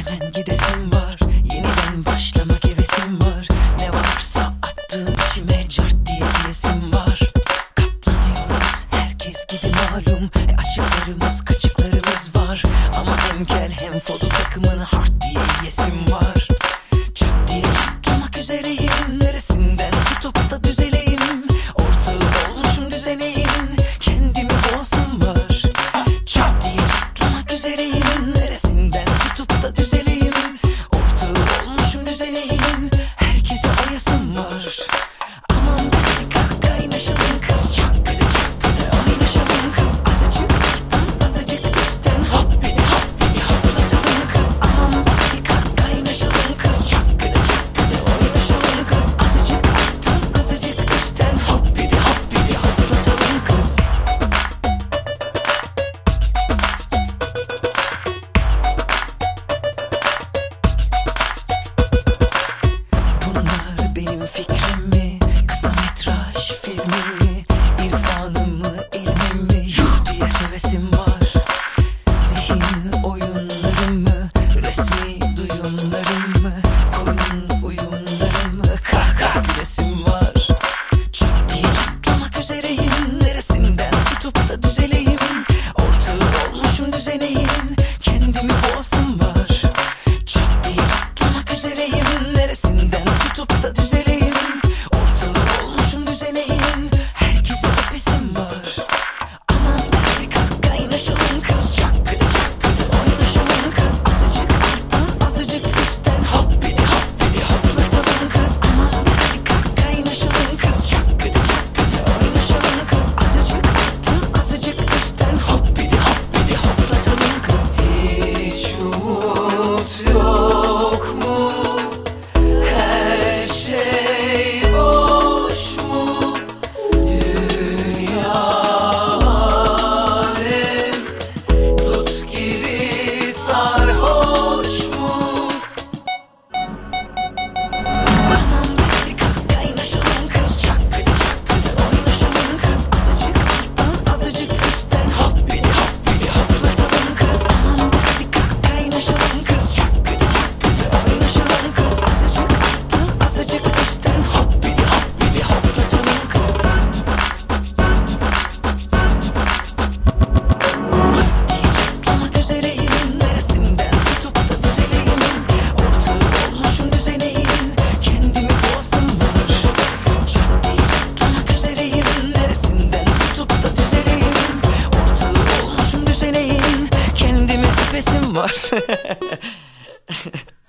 hemen gidesim var. Yeniden başlamak hevesim var. Ne varsa attığım içime cart diye diyesim var. Katlanıyoruz herkes gibi malum. Açıklarımız kaçıklarımız var. Ama hem kel hem foto takımını hard diye yesim var. Çat diye çatlamak üzereyim. Neresinden tutup da düzeleyim. Ortağı olmuşum düzeneyim. Kendimi boğasım var. Çat diye çatlamak üzereyim. Neresinden tutup da düzeleyim. Ortağı olmuşum düzeneyim. Herkese ayasım var. Aman hadi kalk kaynaşalım kız. Çakkıdı çakkıdı oynaşalım kız. Azıcık alttan azıcık üstten hoppidi hoppidi hoplatalım kız. Aman hadi kalk kaynaşalım kız. Çakkıdı çakkıdı oynaşalım kız. Azıcık alttan azıcık üstten hoppidi hoppidi hoplatalım kız. Bunlar benim fikrim mi? Kısa metraj filmim mi? İrfanım mı, ilmim mi? Yuh diye sövesim var. Zihin oyunlarım mı? Resmi duyumlarım mı? Koyun uyumlarım mı? Kahkaha gülesim var. Çat diye çatlamak üzereyim. Neresinden tutup da düzeleyim. Ortağı olmuşum düzeneyim. Kendimi boğasım var. Çat diye çatlamak üzereyim. Neresinden tutup da düzeleyim. Ortağı olmuşum düzeneyim. Herkese öpesim var. Aman hadi kalk kaynaşalım kız. Çakkıdı çakkıdı oynaşalım kız. Azıcık alttan azıcık üstten hoppidi hoppidi hoplatalım kız. Aman hadi kalk kaynaşalım kız. Çakkıdı çakkıdı oynaşalım kız. Azıcık alttan azıcık üstten hoppidi hoppidi hoplatalım kız. Hiç umut yok mu? Her şey boş mu? Dünya alem dut gibi sarhoş mu? Aman hadi kalk kaynaşalım kız. Çakkıdı çakkıdı oynaşalım kız. Azıcık alttan azıcık üstten hoppidi hoppidi hoplatalım kız. Aman hadi kalk kaynaşalım kız. Çakkıdı çakkıdı oynaşalım kız. Azıcık alttan azıcık üstten hoppidi hoppidi hoplatalım kız. Çat diye çatlamak üzereyim. Neresinden tutup da düzeleyim. Ortağı olmuşum düzeneyim. Kendimi boğasım var. Çat diye çatlamak üzereyim. Neresinden tutup da düzeleyim. Ortağı olmuşum düzeneyim. Kendimi öpesim var.